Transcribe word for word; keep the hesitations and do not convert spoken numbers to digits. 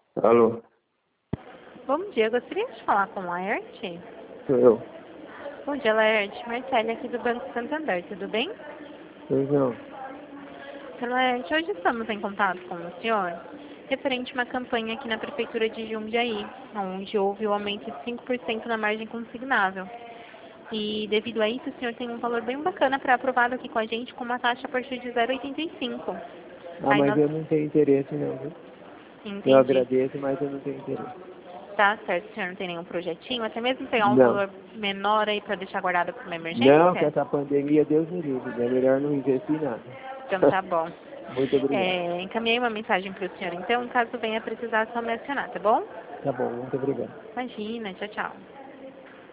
Alô, Bom dia, eu gostaria de falar com o Laerte. sou eu. Bom dia, Laerte. Marcele aqui do Banco Santander, tudo bem? Pois não. Senhor Laerte, hoje estamos em contato com o senhor referente a uma campanha aqui na Prefeitura de Jundiaí, onde houve o aumento de cinco por cento na margem consignável. E devido a isso, o senhor tem um valor bem bacana para aprovado aqui com a gente, com uma taxa a partir de zero vírgula oitenta e cinco. Ah, Aí mas nós... eu não tenho interesse não, viu? Eu Entendi. agradeço, mas eu não tenho interesse. Tá certo, o senhor não tem nenhum projetinho, até mesmo pegar um Não. valor menor aí para deixar guardado para uma Não, com emergência? essa pandemia, Deus me livre. É melhor não investir em nada. Então tá bom. Muito obrigado. É, encaminhei uma mensagem para o senhor, então, caso venha precisar, é só mencionar, tá bom? Tá bom, muito obrigado. Imagina, tchau, tchau.